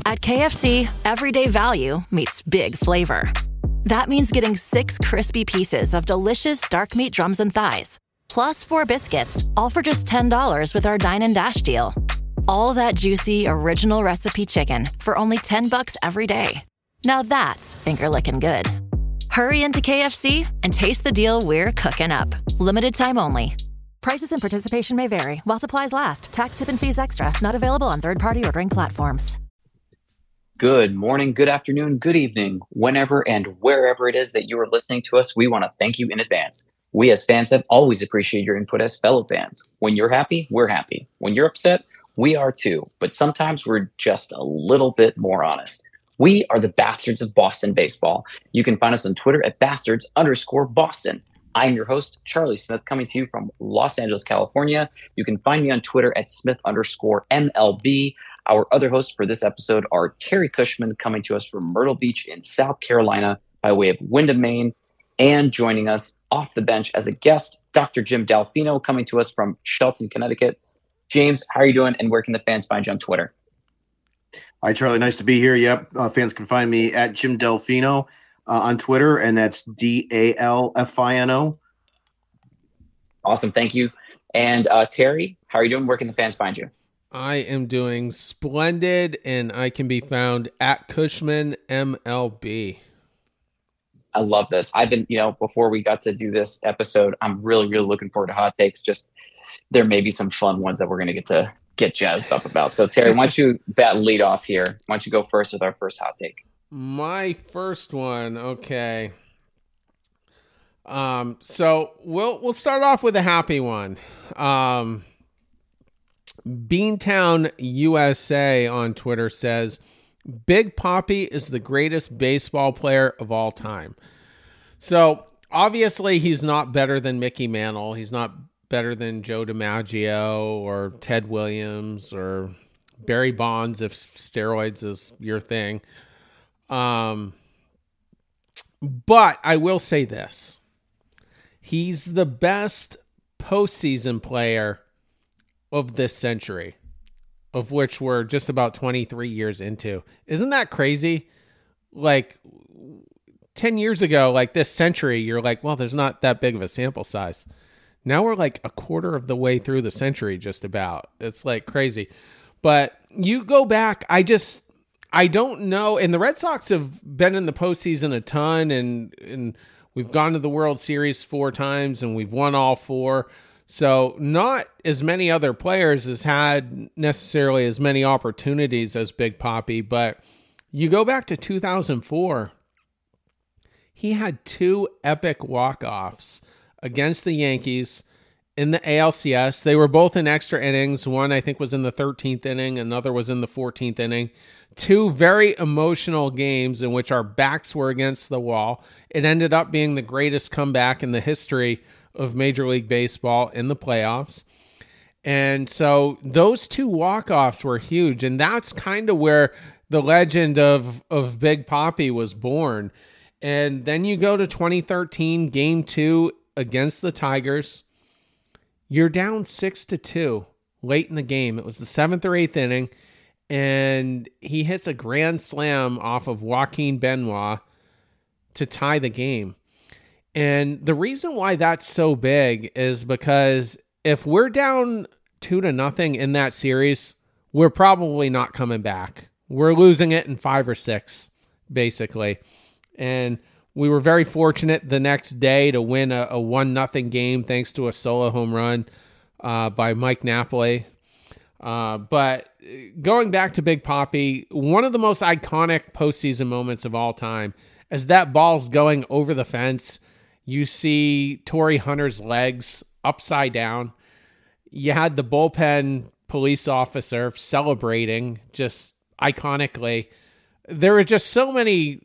At KFC, everyday value meets big flavor. That means getting 6 crispy pieces of delicious dark meat drums and thighs, plus 4 biscuits, all for just $10 with our Dine and Dash deal. All that juicy, original recipe chicken for only $10 every day. Now that's finger-licking good. Hurry into KFC and taste the deal we're cooking up. Limited time only. Prices and participation may vary while supplies last. Tax, tip, and fees extra. Not available on third-party ordering platforms. Good morning, good afternoon, good evening, whenever and wherever it is that you are listening to us. We want to thank you in advance. We as fans have always appreciated your input as fellow fans. When you're happy, we're happy. When you're upset, we are too. But sometimes we're just a little bit more honest. We are the Bastards of Boston Baseball. You can find us on Twitter at bastards_Boston. I'm your host, Charlie Smith, coming to you from Los Angeles, California. You can find me on Twitter at Smith_MLB. Our other hosts for this episode are Terry Cushman, coming to us from Myrtle Beach in South Carolina by way of Windham, Maine. And joining us off the bench as a guest, Dr. Jim Delfino, coming to us from Shelton, Connecticut. James, how are you doing, and where can the fans find you on Twitter? Hi, Charlie. Nice to be here. Yep. Fans can find me at Jim Delfino on Twitter, and that's DALFINO. Awesome. Thank you. And Terry, how are you doing? Where can the fans find you? I am doing splendid, and I can be found at Cushman MLB. I love this. I've been, before we got to do this episode, I'm really, really looking forward to hot takes. Just there may be some fun ones that we're going to get jazzed up about. So Terry, why don't you lead off here? Why don't you go first with our first hot take? My first one. Okay. So we'll start off with a happy one. Beantown USA on Twitter says, Big Papi is the greatest baseball player of all time. So obviously he's not better than Mickey Mantle. He's not better than Joe DiMaggio or Ted Williams or Barry Bonds if steroids is your thing. But I will say this. He's the best postseason player of this century, of which we're just about 23 years into. Isn't that crazy? Like 10 years ago, like this century, you're like, well, there's not that big of a sample size. Now we're like a quarter of the way through the century, just about. It's like crazy. But you go back, I don't know. And the Red Sox have been in the postseason a ton, and we've gone to the World Series 4 times, and we've won all 4. So not as many other players has had necessarily as many opportunities as Big Papi, but you go back to 2004, he had 2 epic walk-offs against the Yankees in the ALCS. They were both in extra innings. One, I think, was in the 13th inning. Another was in the 14th inning. 2 very emotional games in which our backs were against the wall. It ended up being the greatest comeback in the history of Major League Baseball in the playoffs. And so those 2 walk-offs were huge. And that's kind of where the legend of Big Papi was born. And then you go to 2013, Game 2 against the Tigers. You're down 6-2 late in the game. It was the 7th or 8th inning. And he hits a grand slam off of Joaquin Benoit to tie the game. And the reason why that's so big is because if we're down 2-0 in that series, we're probably not coming back. We're losing it in 5 or 6, basically. And we were very fortunate the next day to win a 1-0 game thanks to a solo home run by Mike Napoli. But going back to Big Papi, one of the most iconic postseason moments of all time, as that ball's going over the fence, you see Torrey Hunter's legs upside down. You had the bullpen police officer celebrating just iconically. There were just so many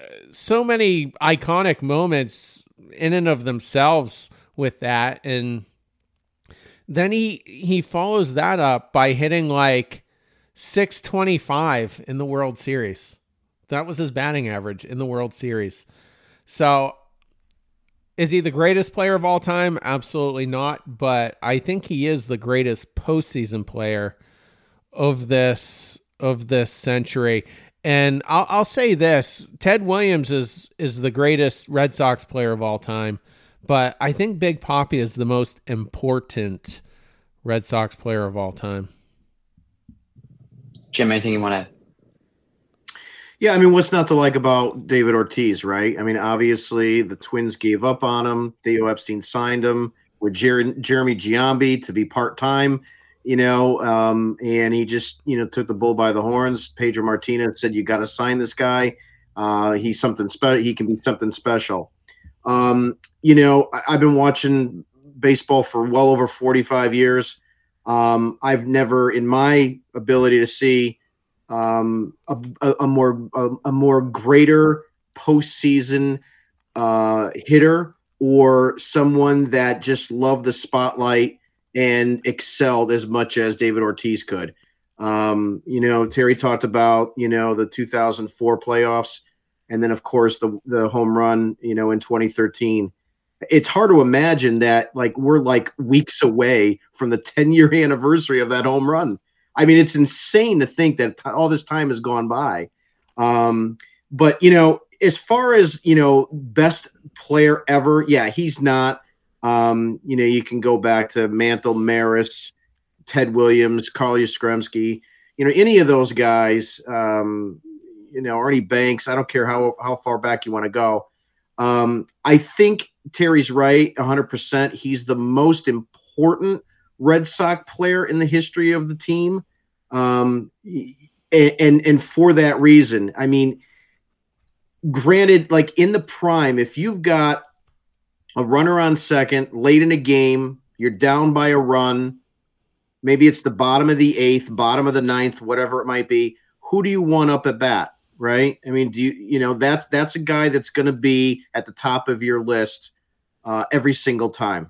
iconic moments in and of themselves with that. And then he follows that up by hitting like 625 in the World Series. That was his batting average in the World Series. So is he the greatest player of all time? Absolutely not. But I think he is the greatest postseason player of this of this century. And I'll say this, Ted Williams is the greatest Red Sox player of all time, but I think Big Papi is the most important Red Sox player of all time. Jim, anything you want to? Yeah, I mean, what's not to like about David Ortiz, right? I mean, obviously the Twins gave up on him. Theo Epstein signed him with Jeremy Giambi to be part-time, and he just, took the bull by the horns. Pedro Martinez said, you got to sign this guy. He's something special. He can be something special. I've been watching baseball for well over 45 years. I've never, in my ability to see, a more greater postseason hitter, or someone that just loved the spotlight and excelled as much as David Ortiz could. Terry talked about, the 2004 playoffs, and then of course the home run, in 2013. It's hard to imagine that we're weeks away from the 10-year anniversary of that home run. I mean, it's insane to think that all this time has gone by. But, as far as, best player ever, yeah, he's not. You can go back to Mantle, Maris, Ted Williams, Carl Yastrzemski, any of those guys, Ernie Banks. I don't care how far back you want to go. I think Terry's right 100%. He's the most important Red Sox player in the history of the team. And for that reason, I mean, granted, in the prime, if you've got a runner on second late in a game, you're down by a run, maybe it's the bottom of the 8th, bottom of the 9th, whatever it might be. Who do you want up at bat? Right. I mean, that's a guy that's going to be at the top of your list every single time.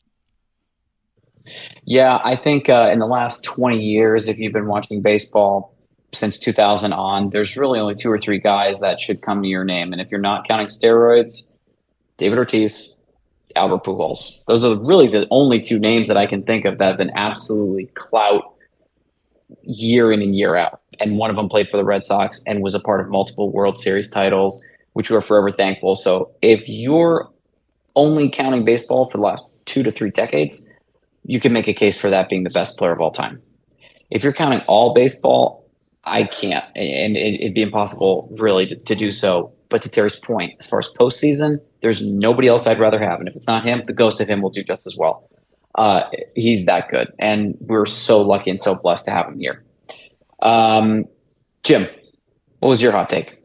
Yeah, I think in the last 20 years, if you've been watching baseball since 2000 on, there's really only 2 or 3 guys that should come to your name. And if you're not counting steroids, David Ortiz, Albert Pujols. Those are really the only 2 names that I can think of that have been absolutely clout year in and year out. And one of them played for the Red Sox and was a part of multiple World Series titles, which we're forever thankful. So if you're only counting baseball for the last 2 to 3 decades, you can make a case for that being the best player of all time. If you're counting all baseball, I can't. And it'd be impossible really to do so. But to Terry's point, as far as postseason, there's nobody else I'd rather have. And if it's not him, the ghost of him will do just as well. He's that good. And we're so lucky and so blessed to have him here. Jim, what was your hot take?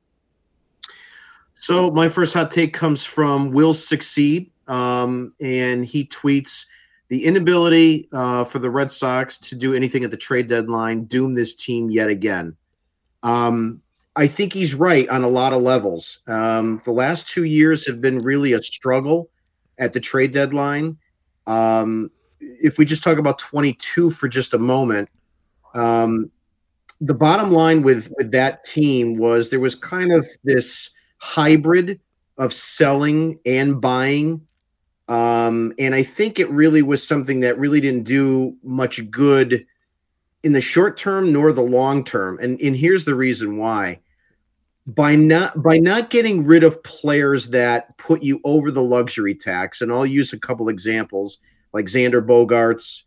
So my first hot take comes from Will Succeed, and he tweets, the inability for the Red Sox to do anything at the trade deadline doomed this team yet again. I think he's right on a lot of levels. The last 2 years have been really a struggle at the trade deadline. If we just talk about 22 for just a moment, the bottom line with that team was there was kind of this hybrid of selling and buying. And I think it really was something that really didn't do much good in the short term nor the long term. And here's the reason why. By not getting rid of players that put you over the luxury tax, and I'll use a couple examples like Xander Bogaerts,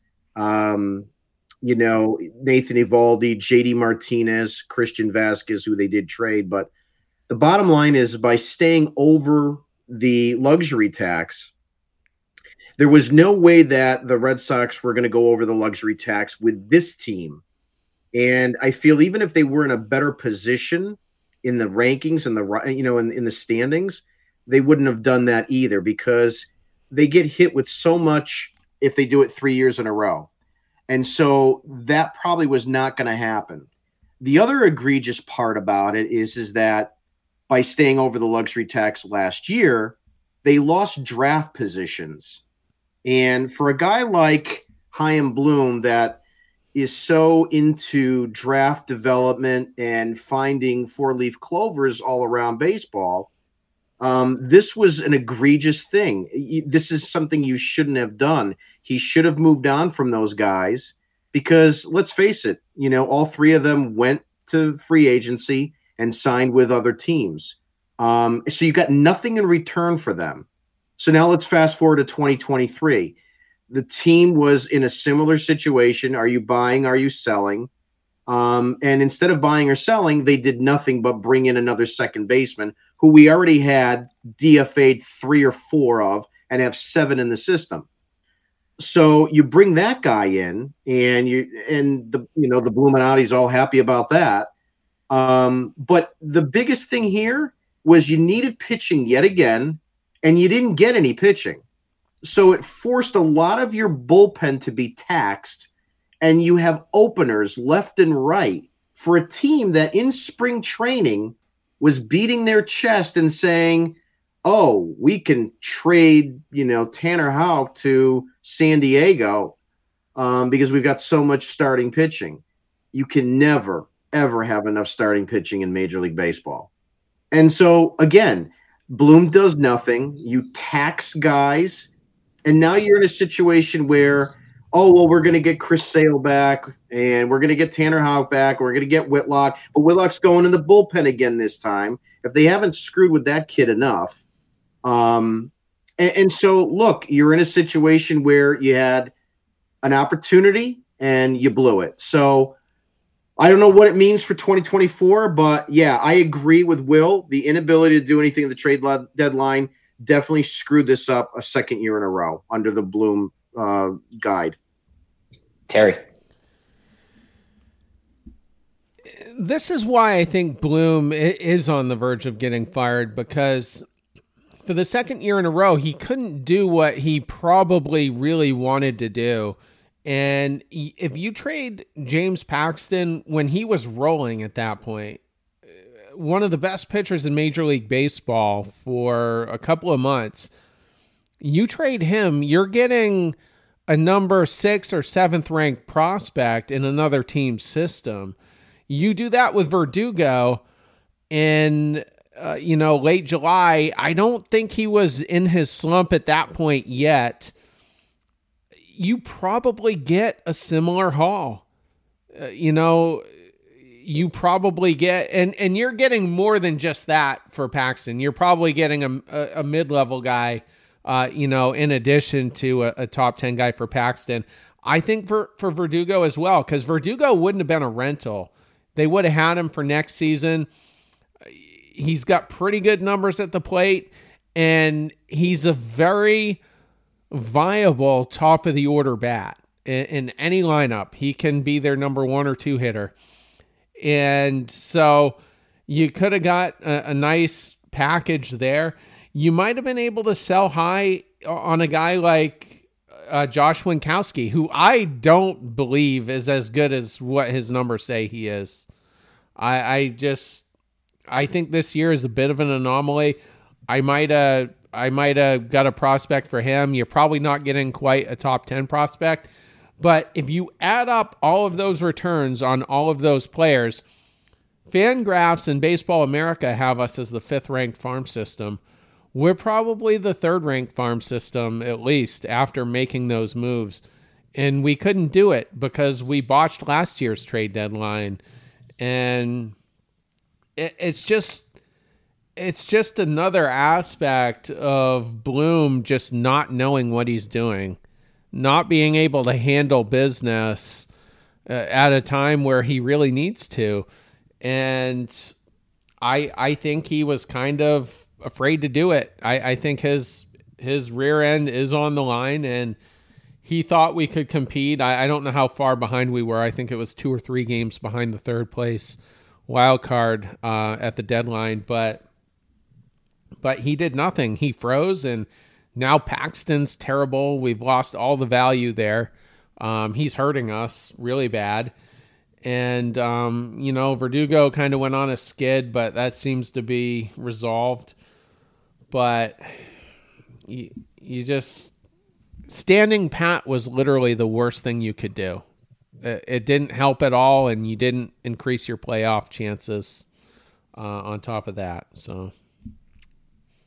Nathan Eovaldi, JD Martinez, Christian Vasquez, who they did trade. But the bottom line is, by staying over the luxury tax, there was no way that the Red Sox were going to go over the luxury tax with this team. And I feel even if they were in a better position in the rankings and in the standings, they wouldn't have done that either, because they get hit with so much if they do it 3 years in a row. And so that probably was not going to happen. The other egregious part about it is that by staying over the luxury tax last year, they lost draft positions. And for a guy like Chaim Bloom that is so into draft development and finding 4-leaf clovers all around baseball, this was an egregious thing. This is something you shouldn't have done. He should have moved on from those guys, because let's face it, all three of them went to free agency and signed with other teams. So you got nothing in return for them. So now let's fast forward to 2023. The team was in a similar situation. Are you buying? Are you selling? And instead of buying or selling, they did nothing but bring in another second baseman who we already had DFA'd 3 or 4 of and have 7 in the system. So you bring that guy in, and the Bluminati's all happy about that. But the biggest thing here was you needed pitching yet again, and you didn't get any pitching. So it forced a lot of your bullpen to be taxed, and you have openers left and right for a team that in spring training was beating their chest and saying, oh, we can trade, Tanner Houck to San Diego because we've got so much starting pitching. You can never, ever have enough starting pitching in Major League Baseball. And so, again, Bloom does nothing. You tax guys, and now you're in a situation where, oh, well, we're going to get Chris Sale back, and we're going to get Tanner Houck back, we're going to get Whitlock, but Whitlock's going in the bullpen again this time. If they haven't screwed with that kid enough. And so, look, you're in a situation where you had an opportunity and you blew it. So I don't know what it means for 2024, but yeah, I agree with Will. The inability to do anything at the trade deadline definitely screwed this up a second year in a row under the Bloom guide. Terry. This is why I think Bloom is on the verge of getting fired, because for the second year in a row, he couldn't do what he probably really wanted to do. And if you trade James Paxton when he was rolling at that point, one of the best pitchers in Major League Baseball for a couple of months, you trade him, you're getting a number 6th or 7th ranked prospect in another team's system. You do that with Verdugo in late July. I don't think he was in his slump at that point yet. You probably get a similar haul. You probably get, and you're getting more than just that for Paxton. You're probably getting a mid-level guy, in addition to a top 10 guy for Paxton. I think for Verdugo as well, because Verdugo wouldn't have been a rental. They would have had him for next season. He's got pretty good numbers at the plate, and he's a very viable top of the order bat in any lineup. He can be their number 1 or 2 hitter. And so you could have got a nice package there. You might have been able to sell high on a guy like Josh Winkowski, who I don't believe is as good as what his numbers say he is. I think this year is a bit of an anomaly. I might have got a prospect for him. You're probably not getting quite a top 10 prospect. But if you add up all of those returns on all of those players, Fangraphs and Baseball America have us as the 5th-ranked farm system. We're probably the 3rd-ranked farm system, at least, after making those moves. And we couldn't do it because we botched last year's trade deadline. And it's just another aspect of Bloom just not knowing what he's doing, not being able to handle business at a time where he really needs to. And I think he was kind of afraid to do it. I think his rear end is on the line, and he thought we could compete. I don't know how far behind we were. I think it was 2 or 3 games behind the 3rd place wild card at the deadline, but he did nothing. He froze, and now Paxton's terrible. We've lost all the value there. He's hurting us really bad. And, Verdugo kind of went on a skid, but that seems to be resolved. But you just... Standing pat was literally the worst thing you could do. It didn't help at all, and you didn't increase your playoff chances on top of that. So,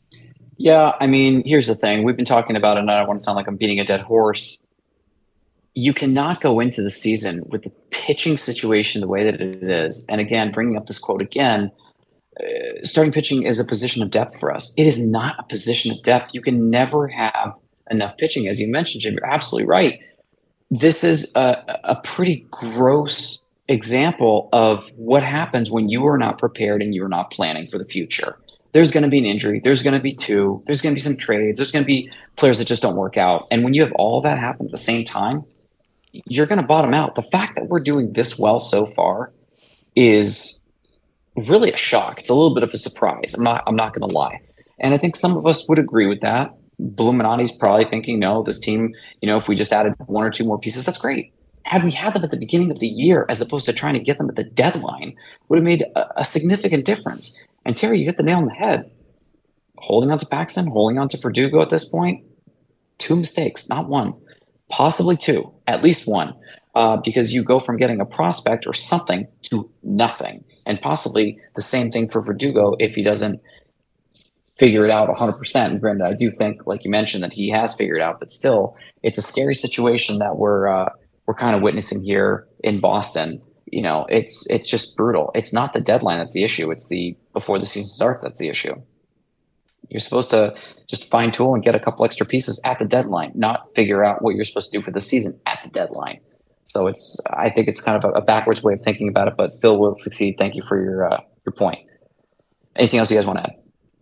yeah, I mean, here's the thing. We've been talking about it, and I don't want to sound like I'm beating a dead horse. you cannot go into the season with the pitching situation the way that it is. And again, bringing up this quote again, starting pitching is a position of depth for us. It is not a position of depth. You can never have enough pitching. As you mentioned, Jim, you're absolutely right. This is a pretty gross example of what happens when you are not prepared and you're not planning for the future. There's going to be an injury. There's going to be two. There's going to be some trades. There's going to be players that just don't work out. And when you have all that happen at the same time, you're going to bottom out. The fact that we're doing this well so far is really a shock. It's a little bit of a surprise. I'm not going to lie. And I think some of us would agree with that. Bluminati's probably thinking, no, this team, if we just added one or two more pieces, that's great. Had we had them at the beginning of the year, as opposed to trying to get them at the deadline, would have made a significant difference. And Terry, you hit the nail on the head. Holding on to Paxton, holding on to Verdugo at this point, 2 mistakes, not one, possibly 2, at least 1, because you go from getting a prospect or something to nothing. And possibly the same thing for Verdugo if he doesn't figure it out 100%. And granted, I do think, like you mentioned, that he has figured it out, but still, it's a scary situation that we're kind of witnessing here in Boston. It's just brutal. It's not the deadline that's the issue. It's the before the season starts that's the issue. You're supposed to just fine tool and get a couple extra pieces at the deadline, not figure out what you're supposed to do for the season at the deadline. So I think it's kind of a backwards way of thinking about it, but still will succeed. Thank you for your point. Anything else you guys want to add?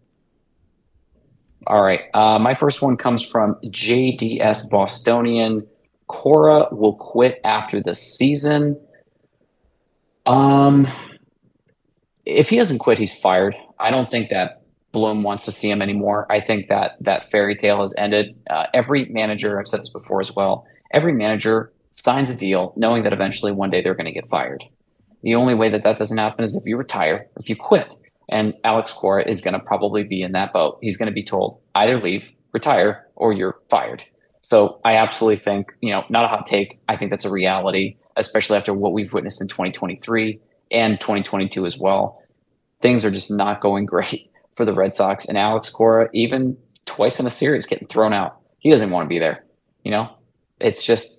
All right. My first one comes from JDS Bostonian. Cora will quit after the season. If he doesn't quit, he's fired. I don't think that Bloom wants to see him anymore. I think that fairy tale has ended. Every manager, I've said this before as well, every manager signs a deal knowing that eventually one day they're going to get fired. The only way that doesn't happen is if you retire, if you quit. And Alex Cora is going to probably be in that boat. He's going to be told either leave, retire, or you're fired. So I absolutely think, not a hot take. I think that's a reality, especially after what we've witnessed in 2023 and 2022 as well. Things are just not going great for the Red Sox, and Alex Cora, even twice in a series, getting thrown out. He doesn't want to be there. It's just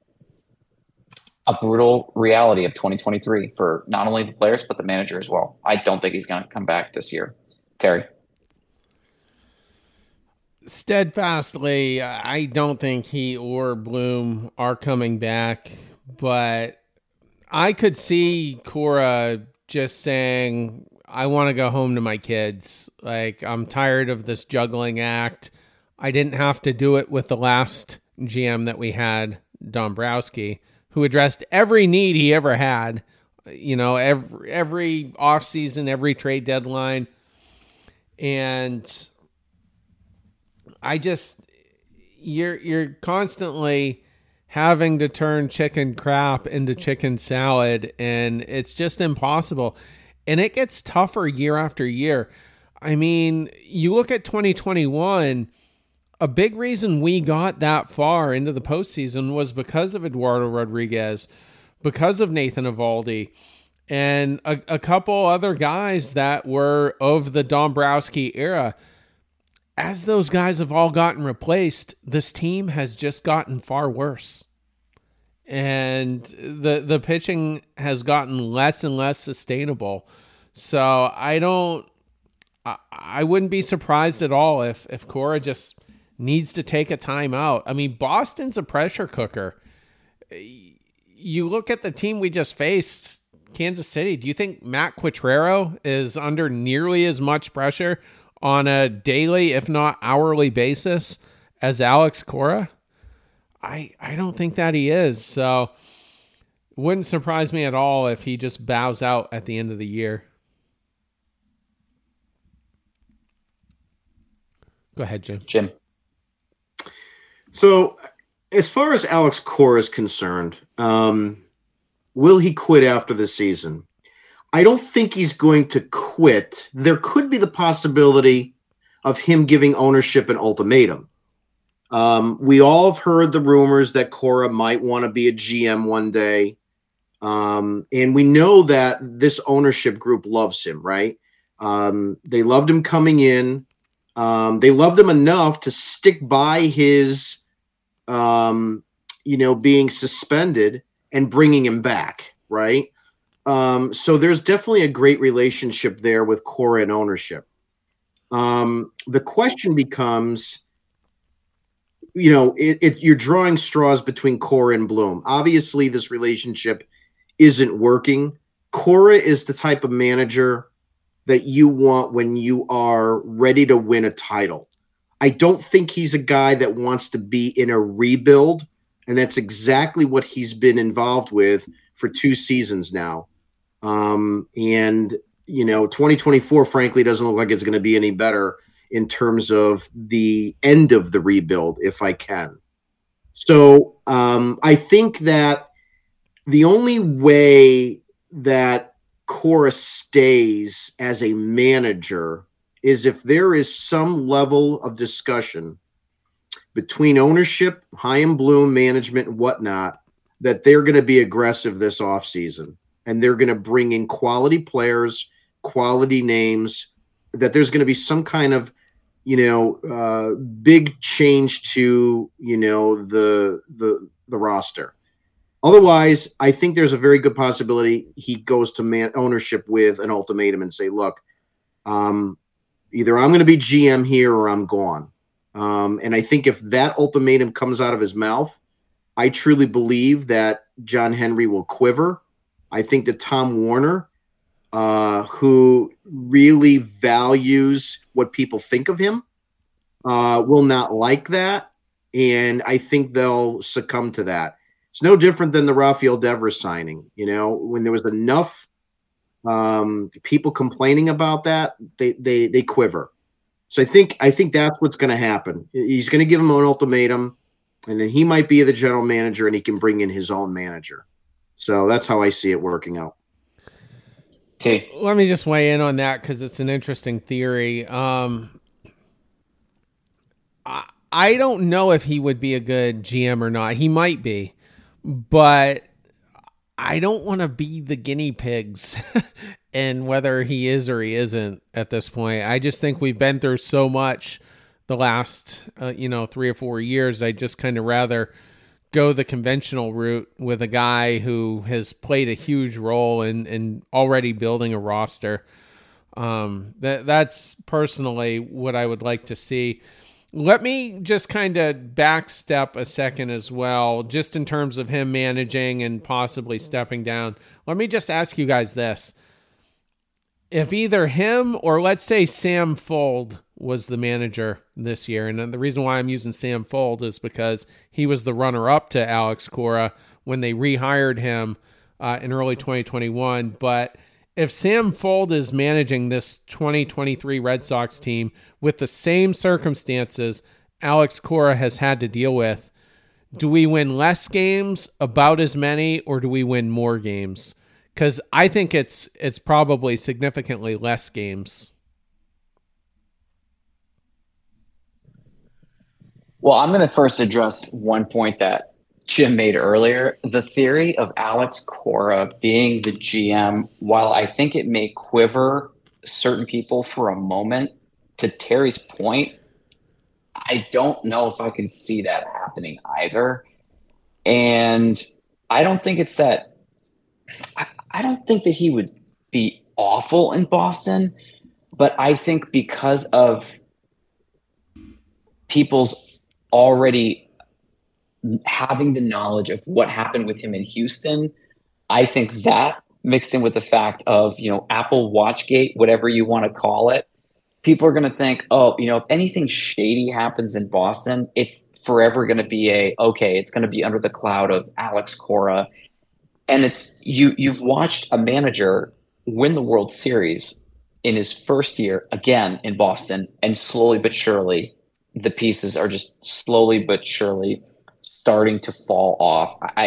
a brutal reality of 2023 for not only the players, but the manager as well. I don't think he's going to come back this year. Terry? Steadfastly, I don't think he or Bloom are coming back, but I could see Cora just saying, I want to go home to my kids. Like, I'm tired of this juggling act. I didn't have to do it with the last GM that we had, Dombrowski, who addressed every need he ever had, every offseason, every trade deadline. And you're constantly having to turn chicken crap into chicken salad, and it's just impossible. And it gets tougher year after year. I mean, you look at 2021, a big reason we got that far into the postseason was because of Eduardo Rodriguez, because of Nathan Eovaldi, and a couple other guys that were of the Dombrowski era. As those guys have all gotten replaced, this team has just gotten far worse. And the pitching has gotten less and less sustainable. So I wouldn't be surprised at all if Cora just needs to take a timeout. I mean, Boston's a pressure cooker. You look at the team we just faced, Kansas City. Do you think Matt Quatrero is under nearly as much pressure on a daily, if not hourly basis as Alex Cora? I don't think that he is. So it wouldn't surprise me at all if he just bows out at the end of the year. Go ahead, Jim. So as far as Alex Cora is concerned, will he quit after the season? I don't think he's going to quit. There could be the possibility of him giving ownership an ultimatum. We all have heard the rumors that Cora might want to be a GM one day. And we know that this ownership group loves him, right? They loved him coming in. They loved him enough to stick by his being suspended and bringing him back, right? So there's definitely a great relationship there with Cora and ownership. The question becomes, you're drawing straws between Cora and Bloom. Obviously, this relationship isn't working. Cora is the type of manager that you want when you are ready to win a title. I don't think he's a guy that wants to be in a rebuild, and that's exactly what he's been involved with for 2 seasons now. And 2024, frankly, doesn't look like it's going to be any better in terms of the end of the rebuild, if I can. So I think that the only way that Cora stays as a manager is if there is some level of discussion between ownership, Chaim Bloom, management, and whatnot, that they're going to be aggressive this offseason. And they're going to bring in quality players, quality names, that there's going to be some kind of, big change to, the roster. Otherwise, I think there's a very good possibility he goes to ownership with an ultimatum and say, look, either I'm going to be GM here or I'm gone. And I think if that ultimatum comes out of his mouth, I truly believe that John Henry will quiver. I think that Tom Warner, who really values what people think of him, will not like that. And I think they'll succumb to that. It's no different than the Rafael Devers signing. When there was enough people complaining about that, they quiver. So I think that's what's going to happen. He's going to give him an ultimatum, and then he might be the general manager, and he can bring in his own manager. So that's how I see it working out. T. Let me just weigh in on that because it's an interesting theory. I don't know if he would be a good GM or not. He might be, but I don't want to be the guinea pigs and whether he is or he isn't at this point. I just think we've been through so much the last, 3 or 4 years. I just kind of rather go the conventional route with a guy who has played a huge role in already building a roster. That's personally what I would like to see. Let me just kind of backstep a second as well, just in terms of him managing and possibly stepping down. Let me just ask you guys this. If either him or let's say Sam Fuld was the manager this year, and the reason why I'm using Sam Fuld is because he was the runner-up to Alex Cora when they rehired him in early 2021. But if Sam Fuld is managing this 2023 Red Sox team with the same circumstances Alex Cora has had to deal with, do we win less games, about as many, or do we win more games? Because I think it's probably significantly less games. Well, I'm going to first address one point that Jim made earlier. The theory of Alex Cora being the GM, while I think it may quiver certain people for a moment, to Terry's point, I don't know if I can see that happening either. And I don't think it's that. I don't think that he would be awful in Boston, but I think because of people's already having the knowledge of what happened with him in Houston, I think that mixed in with the fact of, Apple Watchgate, whatever you want to call it, people are going to think, if anything shady happens in Boston, it's forever going to be it's going to be under the cloud of Alex Cora. And it's you've watched a manager win the World Series in his first year again in Boston, and slowly but surely the pieces are just slowly but surely starting to fall off. I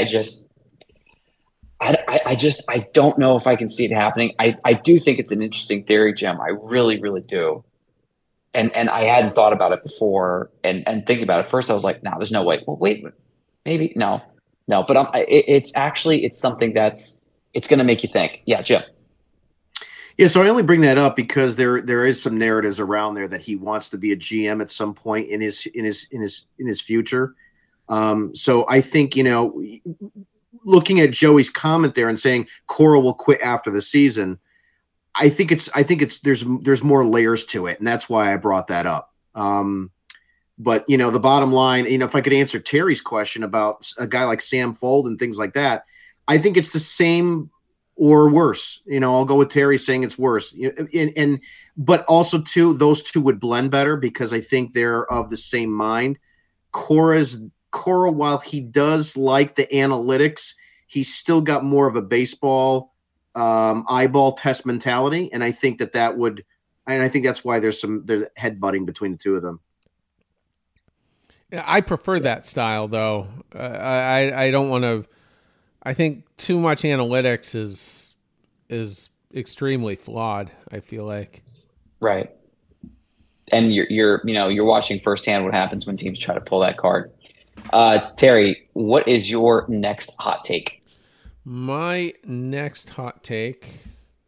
don't know if I can see it happening. I do think it's an interesting theory, Jim. I really, really do. And I hadn't thought about it before, and thinking about it first, I was like, no, there's no way. Well, wait, maybe no, but it's something it's going to make you think. Yeah, Jim. Yeah, so I only bring that up because there is some narratives around there that he wants to be a GM at some point in his future. So I think, looking at Joey's comment there and saying Cora will quit after the season, I think there's more layers to it, and that's why I brought that up. But the bottom line, if I could answer Terry's question about a guy like Sam Fold and things like that, I think it's the same or worse. I'll go with Terry saying it's worse. But also too, those two would blend better because I think they're of the same mind. Cora, while he does like the analytics, he's still got more of a baseball eyeball test mentality, and I think I think that's why there's headbutting between the two of them. I prefer that style, though. I don't want to. I think too much analytics is extremely flawed. I feel like. Right. And you're watching firsthand what happens when teams try to pull that card. Terry, what is your next hot take? My next hot take,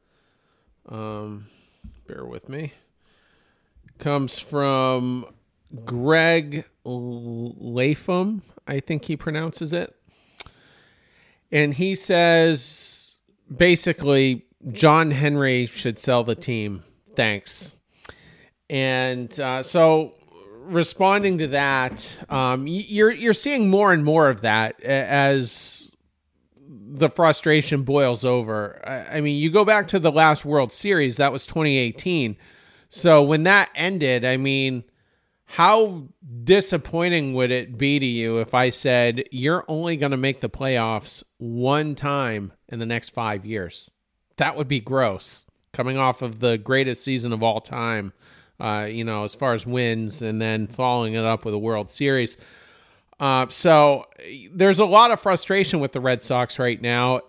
bear with me, comes from Greg Latham, I think he pronounces it. And he says, basically, John Henry should sell the team. Thanks. And so responding to that, you're seeing more and more of that as the frustration boils over. I mean, you go back to the last World Series, that was 2018. So when that ended, I mean, how disappointing would it be to you if I said you're only going to make the playoffs one time in the next 5 years? That would be gross, coming off of the greatest season of all time, as far as wins, and then following it up with a World Series. So there's a lot of frustration with the Red Sox right now.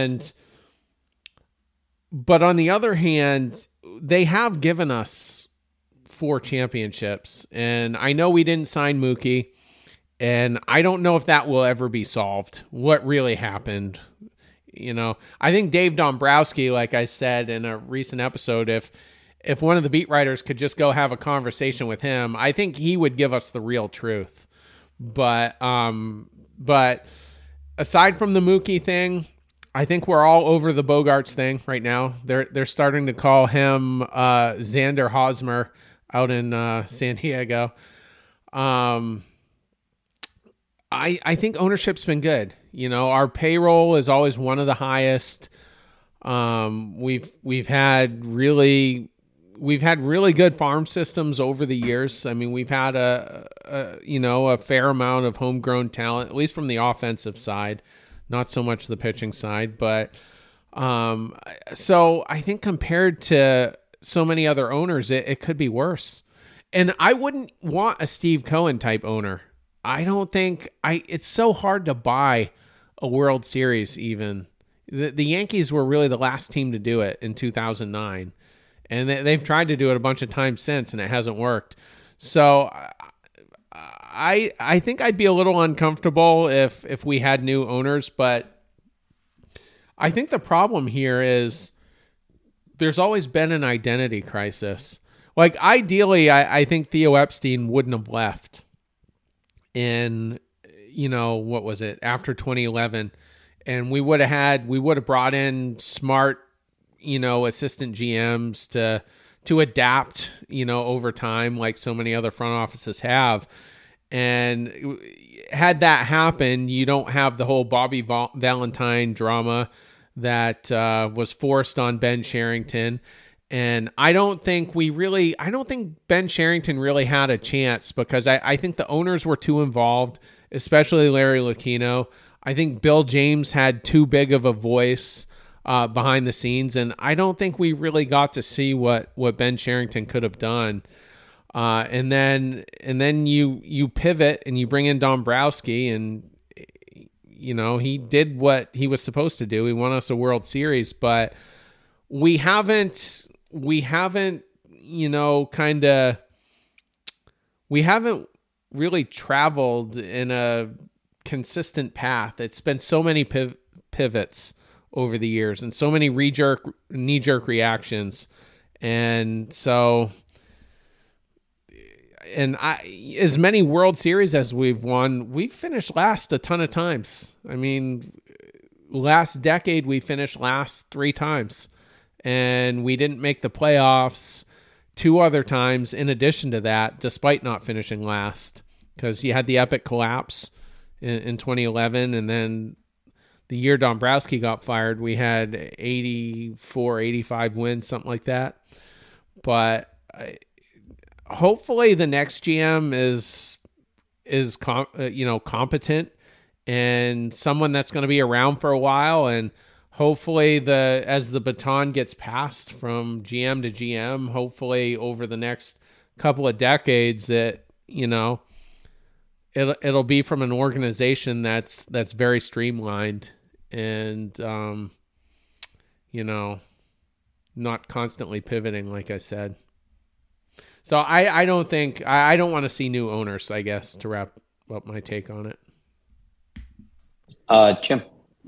But on the other hand, they have given us 4 championships, and I know we didn't sign Mookie, and I don't know if that will ever be solved. What really happened? I think Dave Dombrowski, like I said in a recent episode, if one of the beat writers could just go have a conversation with him, I think he would give us the real truth. But aside from the Mookie thing, I think we're all over the Bogaerts thing right now. They're starting to call him Xander Hosmer out in San Diego. I think ownership's been good. Our payroll is always one of the highest. We've had really good farm systems over the years. I mean, we've had a fair amount of homegrown talent, at least from the offensive side, not so much the pitching side. But so I think compared to so many other owners, it could be worse. And I wouldn't want a Steve Cohen type owner. I don't think it's so hard to buy a World Series even. The Yankees were really the last team to do it in 2009. And they've tried to do it a bunch of times since, and it hasn't worked. So I think I'd be a little uncomfortable if we had new owners. But I think the problem here is there's always been an identity crisis. Like, ideally, I think Theo Epstein wouldn't have left in, what was it, after 2011. And we would have brought in smart, assistant GMs to adapt, over time, like so many other front offices have. And had that happen, you don't have the whole Bobby Valentine drama that was forced on Ben Cherington. And I don't think Ben Cherington really had a chance because I think the owners were too involved, especially Larry Lucchino. I think Bill James had too big of a voice behind the scenes, and I don't think we really got to see what Ben Cherington could have done. And then you pivot and you bring in Dombrowski, and he did what he was supposed to do. He won us a World Series, but we haven't really traveled in a consistent path. It's been so many pivots over the years and so many knee-jerk reactions. And so, as many World Series as we've won, we've finished last a ton of times. I mean, last decade we finished last 3 times, and we didn't make the playoffs 2 other times in addition to that, despite not finishing last, because you had the epic collapse in 2011, and then the year Dombrowski got fired, we had 84, 85 wins, something like that. But hopefully the next GM is competent and someone that's going to be around for a while, and hopefully as the baton gets passed from GM to GM, hopefully over the next couple of decades that, it'll be from an organization that's very streamlined and not constantly pivoting, like I said. So I don't want to see new owners, I guess, to wrap up my take on it. Jim.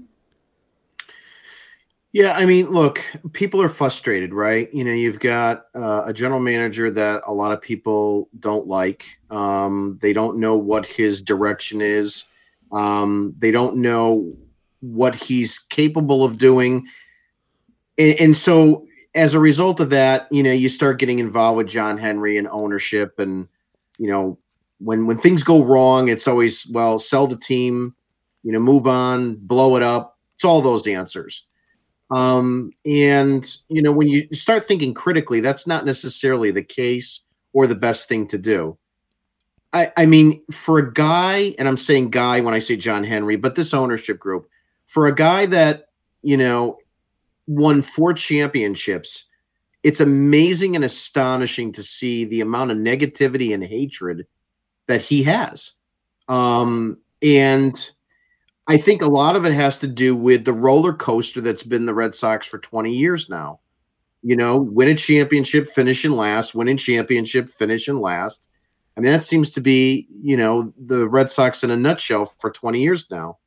Yeah, I mean, look, people are frustrated, right? You've got a general manager that a lot of people don't like. They don't know what his direction is. They don't know what he's capable of doing. And so as a result of that, you start getting involved with John Henry and ownership. And, when things go wrong, it's always, well, sell the team, move on, blow it up. It's all those answers. And, when you start thinking critically, that's not necessarily the case or the best thing to do. I mean, for a guy, and I'm saying guy when I say John Henry, but this ownership group, for a guy that, won 4 championships, it's amazing and astonishing to see the amount of negativity and hatred that he has. And I think a lot of it has to do with the roller coaster that's been the Red Sox for 20 years now. Win a championship, finish in last, win a championship, finish in last. I mean, that seems to be, the Red Sox in a nutshell for 20 years now.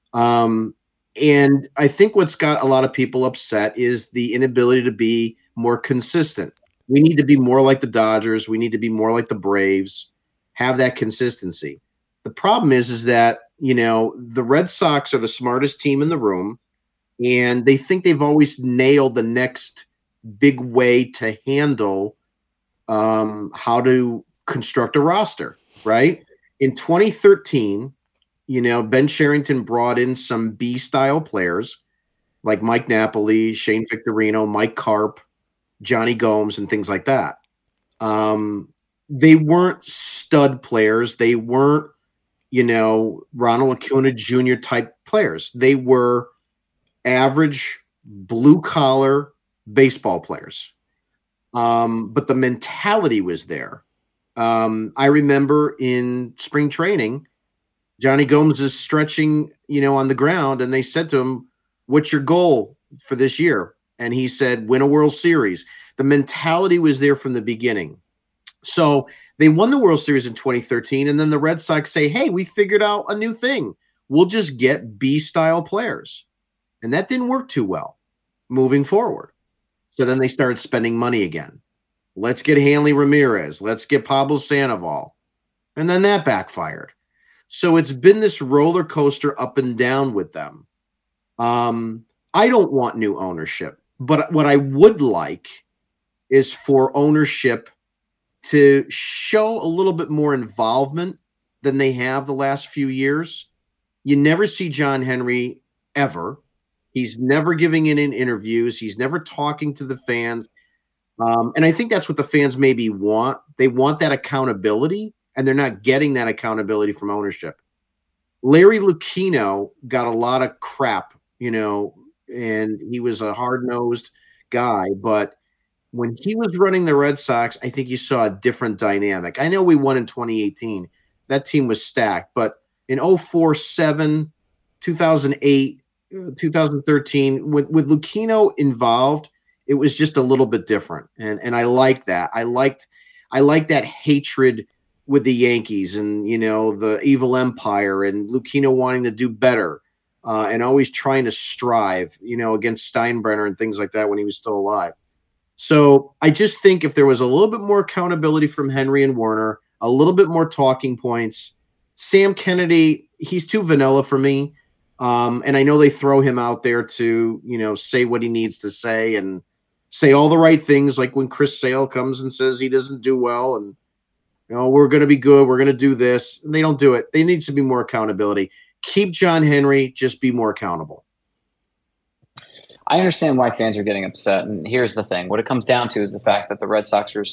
And I think what's got a lot of people upset is the inability to be more consistent. We need to be more like the Dodgers. We need to be more like the Braves, have that consistency. The problem is that, the Red Sox are the smartest team in the room, and they think they've always nailed the next big way to handle how to construct a roster, right? In 2013, Ben Cherington brought in some B-style players like Mike Napoli, Shane Victorino, Mike Karp, Johnny Gomes, and things like that. They weren't stud players. They weren't, Ronald Acuna Jr. type players. They were average blue-collar baseball players. But the mentality was there. I remember in spring training, Johnny Gomes is stretching, on the ground, and they said to him, "What's your goal for this year?" And he said, "Win a World Series." The mentality was there from the beginning. So they won the World Series in 2013, and then the Red Sox say, "Hey, we figured out a new thing. We'll just get B-style players." And that didn't work too well moving forward. So then they started spending money again. Let's get Hanley Ramirez. Let's get Pablo Sandoval. And then that backfired. So it's been this roller coaster up and down with them. I don't want new ownership, but what I would like is for ownership to show a little bit more involvement than they have the last few years. You never see John Henry ever. He's never giving in interviews. He's never talking to the fans. And I think that's what the fans maybe want. They want that accountability, and they're not getting that accountability from ownership. Larry Lucchino got a lot of crap, and he was a hard-nosed guy. But when he was running the Red Sox, I think you saw a different dynamic. I know we won in 2018. That team was stacked. But in 2004, 2007, 2008, 2013, with Lucchino involved, it was just a little bit different. And I like that. I liked that hatred with the Yankees and, the evil empire and Lucchino wanting to do better and always trying to strive, against Steinbrenner and things like that when he was still alive. So I just think if there was a little bit more accountability from Henry and Werner, a little bit more talking points. Sam Kennedy, he's too vanilla for me. And I know they throw him out there to, say what he needs to say and say all the right things. Like when Chris Sale comes and says he doesn't do well and, we're going to be good. We're going to do this. And they don't do it. There needs to be more accountability. Keep John Henry, just be more accountable. I understand why fans are getting upset. And here's the thing. What it comes down to is the fact that the Red Sox are,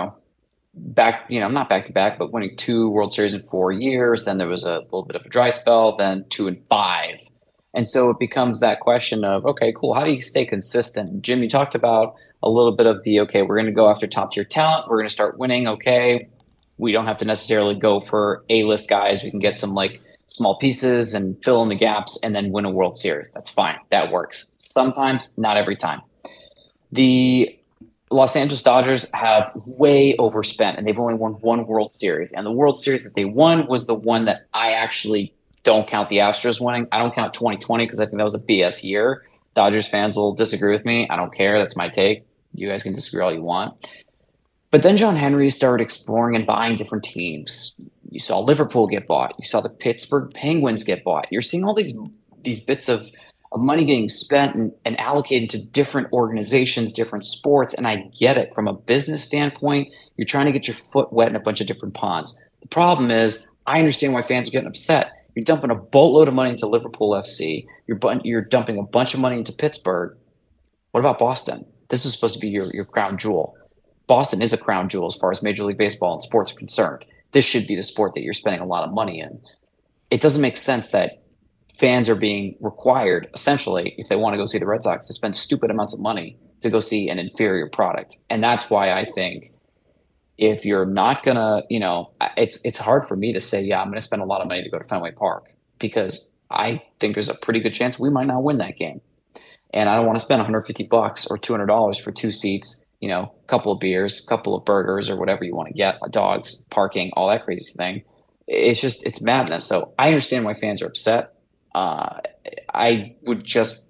not back to back, but winning 2 World Series in 4 years. Then there was a little bit of a dry spell, then 2 and 5. And so it becomes that question of, okay, cool. How do you stay consistent? Jim, you talked about a little bit of we're going to go after top tier talent. We're going to start winning. Okay. We don't have to necessarily go for A-list guys. We can get some small pieces and fill in the gaps and then win a World Series. That's fine. That works. Sometimes, not every time. The Los Angeles Dodgers have way overspent, and they've only won 1 World Series. And the World Series that they won was the one that I actually don't count the Astros winning. I don't count 2020 because I think that was a BS year. Dodgers fans will disagree with me. I don't care. That's my take. You guys can disagree all you want. But then John Henry started exploring and buying different teams. You saw Liverpool get bought. You saw the Pittsburgh Penguins get bought. You're seeing all these bits of money getting spent and allocated to different organizations, different sports. And I get it. From a business standpoint, you're trying to get your foot wet in a bunch of different ponds. The problem is, I understand why fans are getting upset. You're dumping a boatload of money into Liverpool FC. You're dumping a bunch of money into Pittsburgh. What about Boston? This is supposed to be your crown jewel. Boston is a crown jewel as far as Major League Baseball and sports are concerned. This should be the sport that you're spending a lot of money in. It doesn't make sense that fans are being required, essentially, if they want to go see the Red Sox, to spend stupid amounts of money to go see an inferior product. And that's why I think if you're not going to, it's hard for me to say, I'm going to spend a lot of money to go to Fenway Park because I think there's a pretty good chance we might not win that game. And I don't want to spend $150 or $200 for 2 seats, a couple of beers, a couple of burgers or whatever you want to get, dogs, parking, all that crazy thing. It's madness. So I understand why fans are upset. I would just,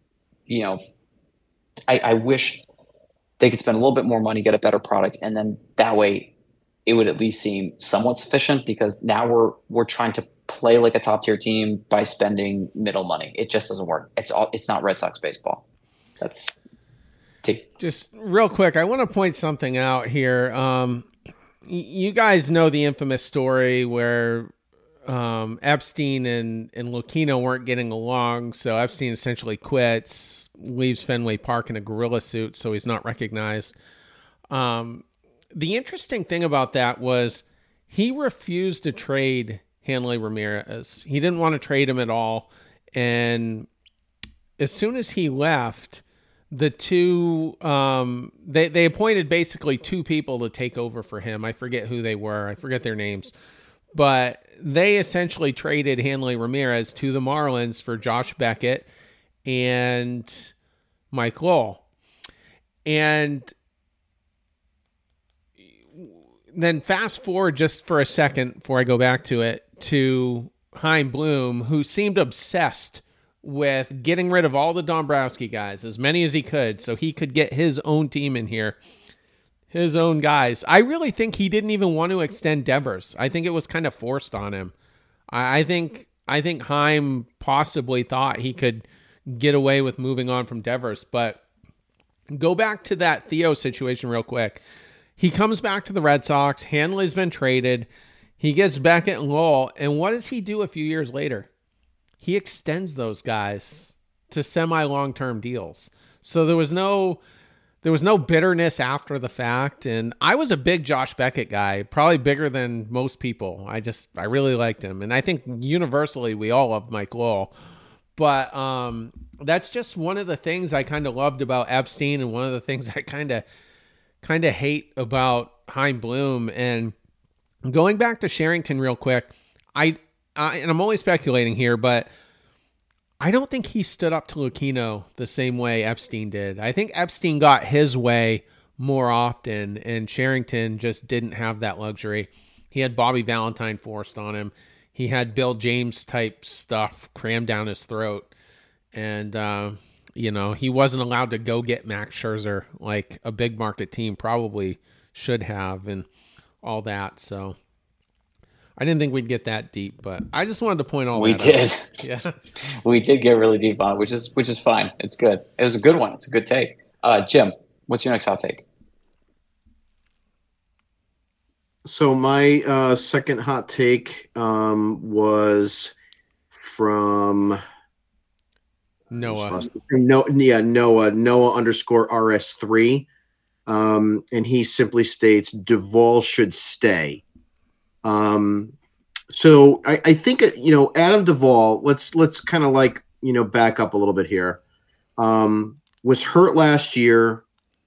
I wish they could spend a little bit more money, get a better product. And then that way it would at least seem somewhat sufficient because now we're trying to play like a top tier team by spending middle money. It just doesn't work. It's not Red Sox baseball. That's just real quick. I want to point something out here. You guys know the infamous story where Epstein and Lucchino weren't getting along, so Epstein essentially quits, leaves Fenway Park in a gorilla suit, so he's not recognized. The interesting thing about that was he refused to trade Hanley Ramirez. He didn't want to trade him at all, and as soon as he left, the two they appointed basically 2 people to take over for him. I forget who they were. I forget their names. But they essentially traded Hanley Ramirez to the Marlins for Josh Beckett and Mike Lowell. And then fast forward just for a second before I go back to it, to Chaim Bloom, who seemed obsessed with getting rid of all the Dombrowski guys, as many as he could, so he could get his own team in here. His own guys. I really think he didn't even want to extend Devers. I think it was kind of forced on him. I think Chaim possibly thought he could get away with moving on from Devers. But go back to that Theo situation real quick. He comes back to the Red Sox. Hanley's been traded. He gets Beckett and Lowell. And what does he do a few years later? He extends those guys to semi-long-term deals. So there was no bitterness after the fact. And I was a big Josh Beckett guy, probably bigger than most people. I really liked him. And I think universally we all love Mike Lowell. But that's just one of the things I kind of loved about Epstein, and one of the things I kind of hate about Chaim Bloom. And going back to Cherington real quick, and I'm only speculating here, but I don't think he stood up to Lucchino the same way Epstein did. I think Epstein got his way more often, and Cherington just didn't have that luxury. He had Bobby Valentine forced on him. He had Bill James type stuff crammed down his throat. And, he wasn't allowed to go get Max Scherzer like a big market team probably should have, and all that. So I didn't think we'd get that deep, but I just wanted to point all We that did. out. Yeah. We did get really deep on it, which is fine. It's good. It was a good one. It's a good take. Jim, what's your next hot take? So my second hot take was from Noah. Noah _RS3. And he simply states Duvall should stay. So I think, Adam Duvall, let's kind of like, back up a little bit here. Was hurt last year,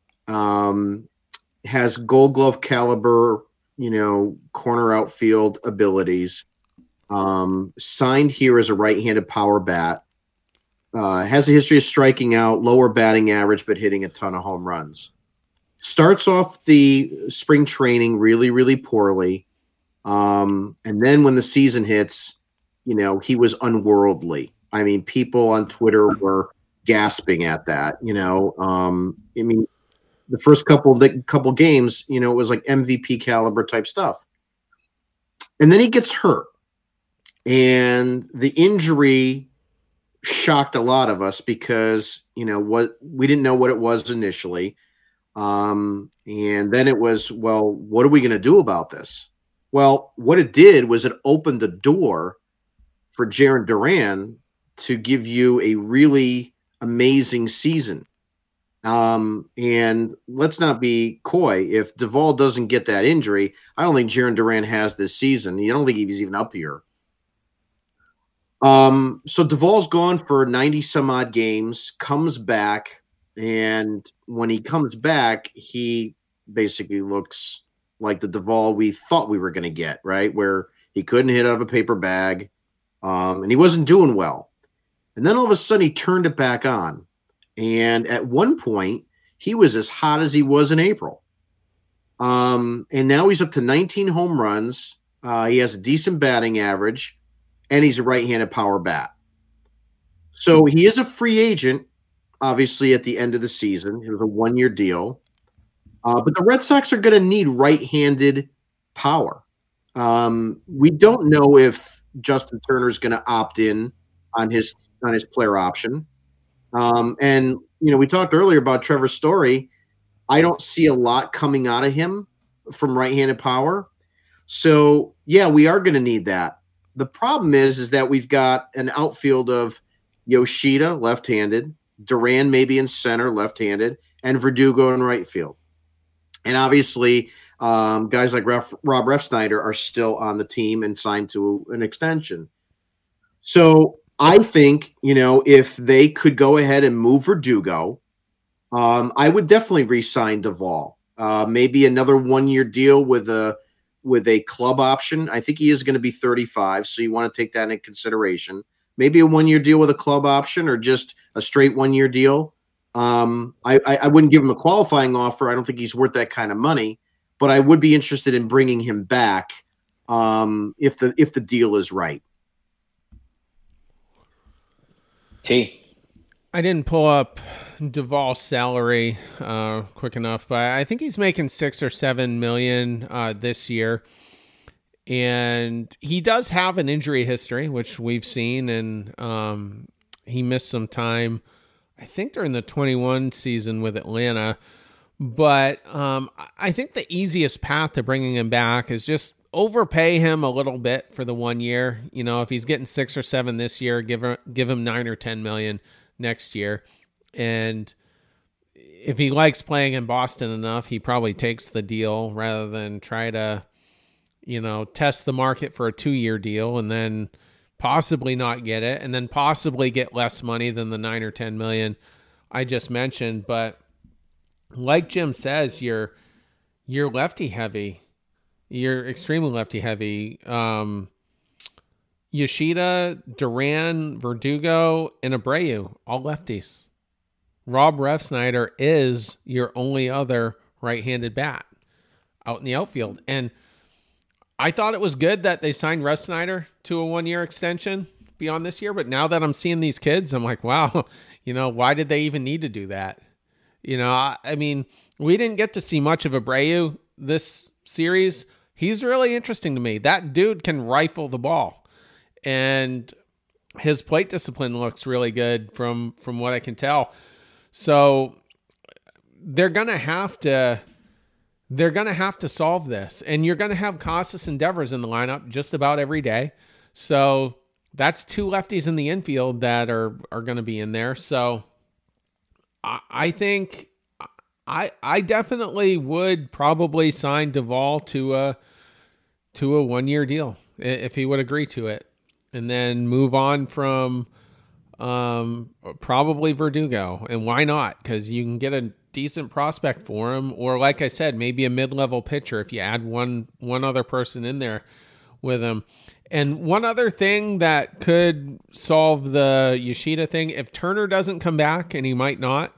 has Gold Glove caliber, corner outfield abilities, signed here as a right-handed power bat, has a history of striking out, lower batting average, but hitting a ton of home runs. Starts off the spring training really, really poorly. And then when the season hits, he was unworldly. I mean, people on Twitter were gasping at that, the first couple games, it was like MVP caliber type stuff. And then he gets hurt. And the injury shocked a lot of us because, what we didn't know what it was initially. And then it was, well, what are we going to do about this? Well, what it did was it opened the door for Jarren Duran to give you a really amazing season. And let's not be coy. If Duvall doesn't get that injury, I don't think Jarren Duran has this season. I don't think he's even up here. So Duvall's gone for 90 some odd games, comes back. And when he comes back, he basically looks like the Duvall we thought we were going to get, right? Where he couldn't hit out of a paper bag. And he wasn't doing well. And then all of a sudden he turned it back on. And at one point, he was as hot as he was in April. And now he's up to 19 home runs. He has a decent batting average, and he's a right-handed power bat. So he is a free agent, obviously, at the end of the season. It was a one-year deal. But the Red Sox are going to need right-handed power. We don't know if Justin Turner is going to opt in on his player option. And, we talked earlier about Trevor Story. I don't see a lot coming out of him from right-handed power. So, yeah, we are going to need that. The problem is that we've got an outfield of Yoshida, left-handed, Duran maybe in center, left-handed, and Verdugo in right field. And obviously, guys like Rob Refsnyder are still on the team and signed to an extension. So I think, if they could go ahead and move Verdugo, I would definitely re-sign Duvall. Maybe another one-year deal with a club option. I think he is going to be 35, so you want to take that into consideration. Maybe a one-year deal with a club option or just a straight one-year deal. I wouldn't give him a qualifying offer. I don't think he's worth that kind of money, but I would be interested in bringing him back if the deal is right. I didn't pull up Duvall's salary quick enough, but I think he's making $6 or $7 million this year. And he does have an injury history, which we've seen, and he missed some time, I think, during the 21 season with Atlanta. But I think the easiest path to bringing him back is just overpay him a little bit for the 1 year. If he's getting 6 or 7 this year, give him 9 or 10 million next year. And if he likes playing in Boston enough, he probably takes the deal rather than try to, test the market for a 2-year deal and then possibly not get it and then possibly get less money than the 9 or 10 million I just mentioned. But like Jim says, you're lefty heavy. You're extremely lefty heavy. Yoshida, Duran, Verdugo, and Abreu, all lefties. Rob Refsnyder is your only other right-handed bat out in the outfield. And I thought it was good that they signed Refsnyder to a 1-year extension beyond this year. But now that I'm seeing these kids, I'm like, wow, why did they even need to do that? I mean, we didn't get to see much of Abreu this series. he's really interesting to me. That dude can rifle the ball, and his plate discipline looks really good from what I can tell. So they're gonna have to solve this, and you're gonna have Casas and Devers in the lineup just about every day. So that's two lefties in the infield that are going to be in there. So I think I definitely would probably sign Duvall to a 1-year deal if he would agree to it, and then move on from probably Verdugo. And why not? Because you can get a decent prospect for him, or like I said, maybe a mid-level pitcher if you add one other person in there with him. And one other thing that could solve the Yoshida thing, if Turner doesn't come back, and he might not,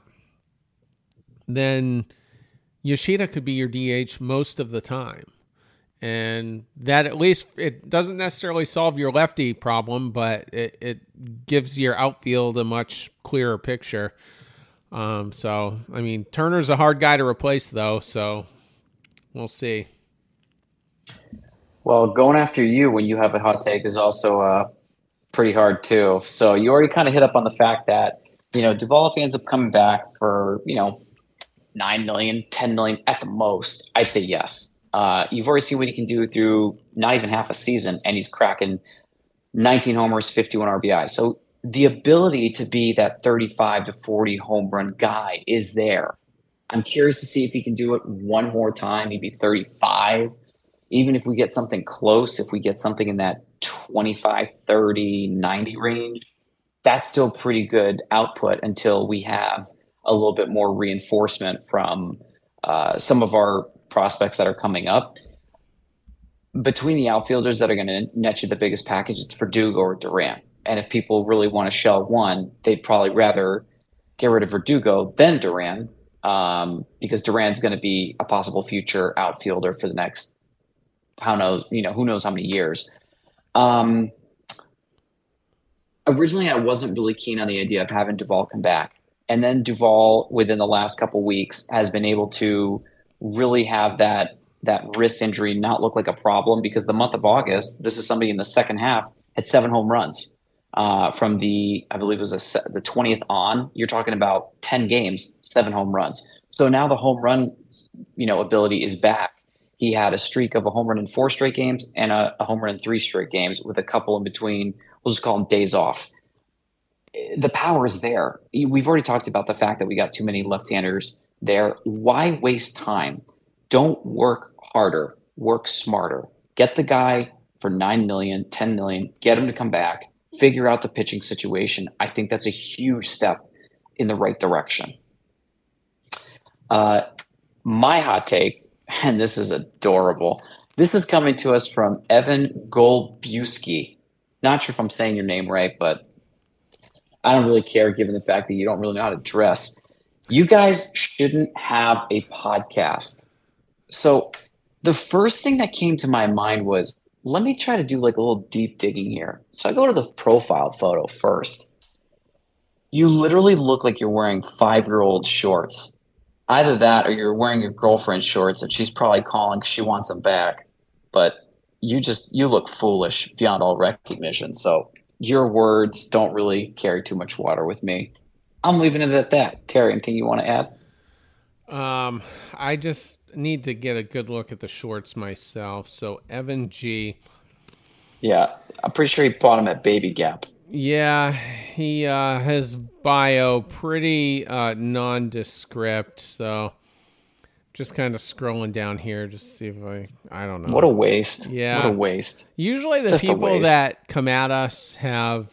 then Yoshida could be your DH most of the time. And that, at least, it doesn't necessarily solve your lefty problem, but it gives your outfield a much clearer picture. So, I mean, Turner's a hard guy to replace, though, so we'll see. Well, going after you when you have a hot take is also pretty hard too. So you already kind of hit up on the fact that, Duvall, if he ends up coming back for, 9 million, 10 million at the most, I'd say yes. You've already seen what he can do through not even half a season, and he's cracking 19 homers, 51 RBI. So the ability to be that 35 to 40 home run guy is there. I'm curious to see if he can do it one more time, maybe 35. Even if we get something close, if we get something in that 25, 30, 90 range, that's still pretty good output until we have a little bit more reinforcement from some of our prospects that are coming up. Between the outfielders that are going to net you the biggest package, it's Verdugo or Duran. And if people really want to shell one, they'd probably rather get rid of Verdugo than Duran, because Duran's going to be a possible future outfielder for the next who knows how many years. Originally, I wasn't really keen on the idea of having Duvall come back. And then Duvall, within the last couple weeks, has been able to really have that wrist injury not look like a problem, because the month of August, this is somebody in the second half, had 7 home runs from I believe it was the 20th on. You're talking about 10 games, 7 home runs. So now the home run, ability is back. He had a streak of a home run in 4 straight games and a home run in 3 straight games, with a couple in between. We'll just call them days off. The power is there. We've already talked about the fact that we got too many left-handers there. Why waste time? Don't work harder. Work smarter. Get the guy for 9 million, 10 million. Get him to come back. Figure out the pitching situation. I think that's a huge step in the right direction. My hot take, and this is adorable. This is coming to us from Evan Golbuski. Not sure if I'm saying your name right, but I don't really care, given the fact that you don't really know how to dress. You guys shouldn't have a podcast. So the first thing that came to my mind was, let me try to do like a little deep digging here. So I go to the profile photo first. You literally look like you're wearing 5-year-old shorts. Either that, or you're wearing your girlfriend's shorts and she's probably calling because she wants them back. But you look foolish beyond all recognition. So your words don't really carry too much water with me. I'm leaving it at that. Terry, anything you want to add? I just need to get a good look at the shorts myself. So Evan G. Yeah, I'm pretty sure he bought them at Baby Gap. Yeah, he his bio pretty nondescript, so just kind of scrolling down here just to see if I don't know. What a waste. Yeah. What a waste. Usually the people that come at us have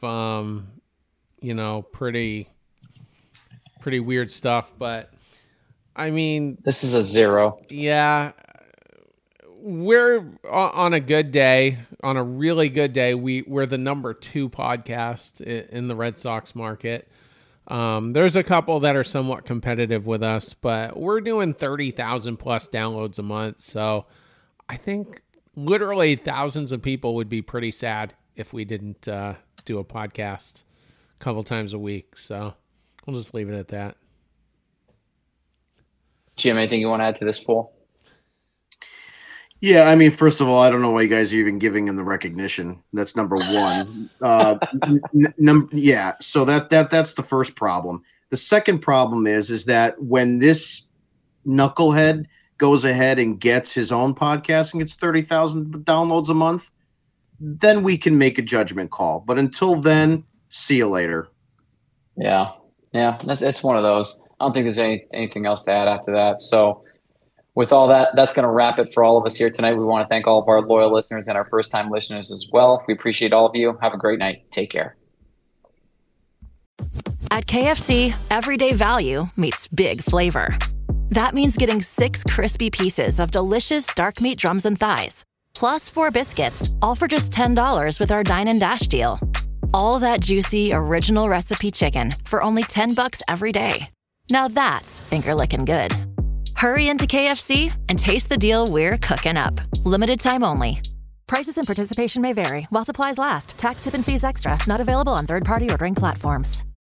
pretty weird stuff, but I mean, this is a 0. Yeah. We're on a good day, on a really good day. We're the number 2 podcast in the Red Sox market. There's a couple that are somewhat competitive with us, but we're doing 30,000 plus downloads a month. So I think literally thousands of people would be pretty sad if we didn't do a podcast a couple times a week. So we'll just leave it at that. Jim, anything you want to add to this poll? Yeah, I mean, first of all, I don't know why you guys are even giving him the recognition. That's number one. So that's the first problem. The second problem is that when this knucklehead goes ahead and gets his own podcast and gets 30,000 downloads a month, then we can make a judgment call. But until then, see you later. Yeah, it's one of those. I don't think there's anything else to add after that. So with all that, that's going to wrap it for all of us here tonight. We want to thank all of our loyal listeners and our first-time listeners as well. We appreciate all of you. Have a great night. Take care. At KFC, everyday value meets big flavor. That means getting 6 crispy pieces of delicious dark meat drums and thighs, plus 4 biscuits, all for just $10 with our Dine and Dash deal. All that juicy, original recipe chicken for only $10 every day. Now that's finger-licking good. Hurry into KFC and taste the deal we're cooking up. Limited time only. Prices and participation may vary while supplies last. Tax, tip, and fees extra. Not available on third-party ordering platforms.